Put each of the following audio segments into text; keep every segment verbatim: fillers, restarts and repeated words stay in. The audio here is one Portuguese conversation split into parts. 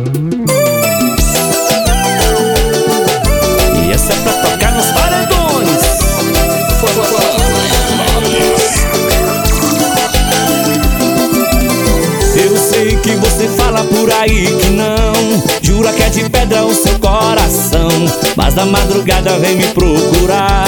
E essa é pra tocar nos paredões. Eu sei que você fala por aí que não, jura que é de pedra o seu coração, mas na madrugada vem me procurar.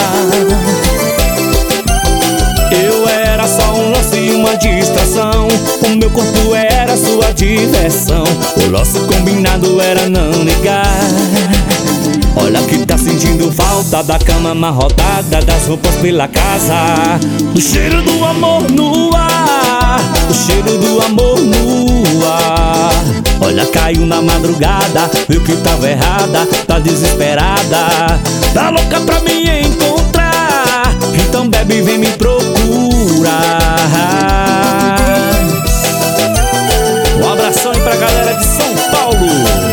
Eu era só um lance e uma distração, o meu corpo era sua diversão, o nosso combinado era não ligar. Olha que tá sentindo falta da cama amarrotada, das roupas pela casa, o cheiro do amor no ar, o cheiro do amor no ar. Olha, caiu na madrugada, viu que tava errada, tá desesperada, tá louca pra me encontrar, então bebe e vem me procurar. Um abração aí pra galera de São Paulo.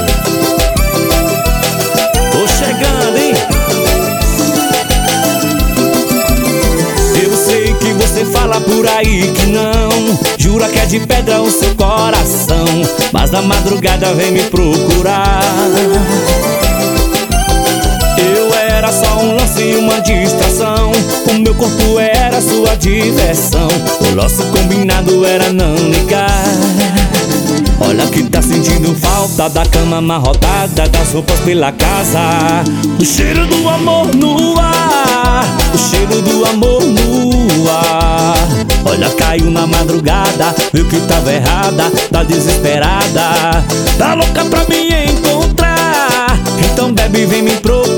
Tô chegando, hein? Eu sei que você fala por aí que não, jura que é de pedra o seu coração, mas na madrugada vem me procurar. Eu era só um lance e uma distração, o meu corpo era sua diversão, o nosso combinado era não ligar. Olha que tá sentindo falta da cama amarrotada, das roupas pela casa, o cheiro do amor no ar, o cheiro do amor no ar. Olha, caiu na madrugada, viu que tava errada, tá desesperada, tá louca pra me encontrar, então bebe e vem me procurar.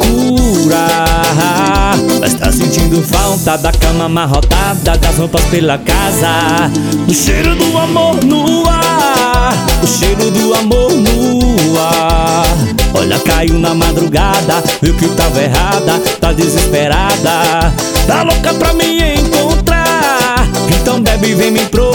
Mas tá sentindo falta da cama amarrotada, das roupas pela casa, o cheiro do amor no ar, o cheiro do amor no ar. Olha, caiu na madrugada, viu que tava errada, tá desesperada, tá louca pra me encontrar, então bebe e vem me procurar.